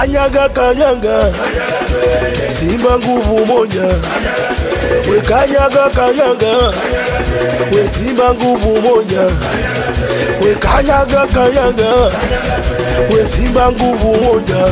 kanyaga kanyaga, Simba nguvu moja. We kanyaga kanyaga, we Simba nguvu moja. We kanyaga kanyaga, we Simba nguvu moja.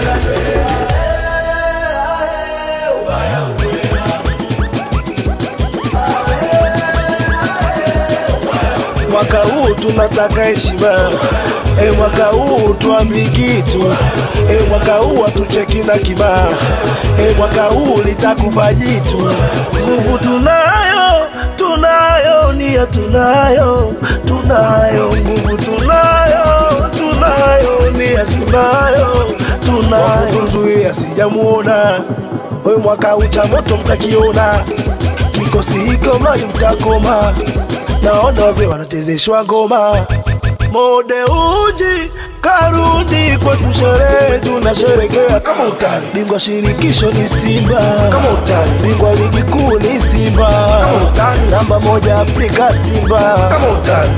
Mwaka huu tunataka heshima, mwaka huu tuambi kitu, mwaka huu atucheki na kibaa, mwaka huu litakufa jitu. Nguvu tunayo, tunayo, nia tunayo, tunayo, nguvu tunayo, tunayo, nia tunayo, tunayo. Kuzuia sijamuona, we mwaka ucha moto mkakiona, kikosi hiko mali utakoma. Naona wazee wanachezeshwa ngoma. Mode uji karudi kwetu, sherehe tunasherekea. Kama utani bingwa shirikisho ni Simba, kama utani bingwa ligi kuu ni Simba, kama utani namba moja Afrika Simba, kama utani.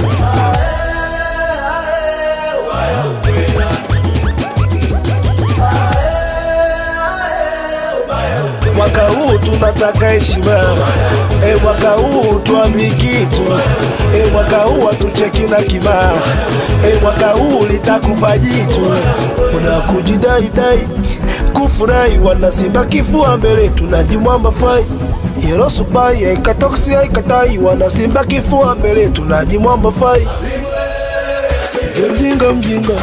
Mwaka huu tunataka heshima, mwaka huu tuambi kitu, mwaka huu atucheki na kibaa, mwaka huu litakufa jitu. Kuna kujidai dai, kufurahi, wana Simba kifua mbele, tunajimwamba fai. Yero subai, haikatoksi haikatai, wana Simba kifua mbele, tunajimwamba fai. Mjinga mjinga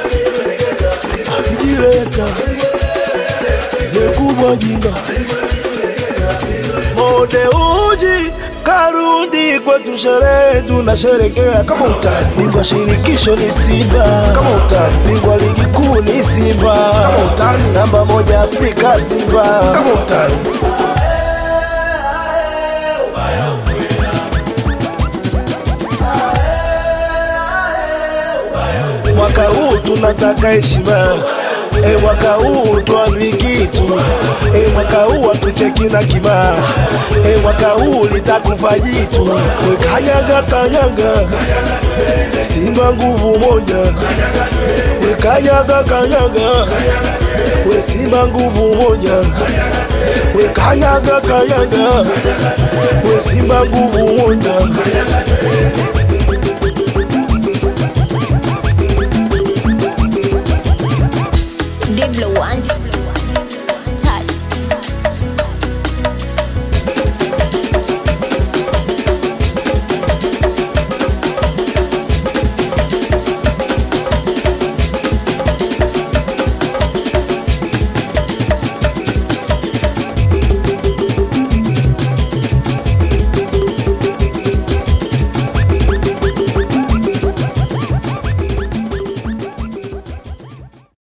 akijireta kubwa jinga. Mode uji karudi kwetu, sherehe tunasherekea. Kama utani bingwa shirikisho ni Simba, kama utani bingwa ligi kuu ni Simba, kama utani namba moja Afrika Simba, kama utani. Mwaka huu tunataka heshima, mwaka huu tuambi kitu, mwaka huu atucheki na kibaa, mwaka huu litakufa jitu. We kanyaga kanyaga, Simba nguvu moja. We kanyaga kanyaga, we Simba nguvu moja. We kanyaga kanyaga, we Simba nguvu moja.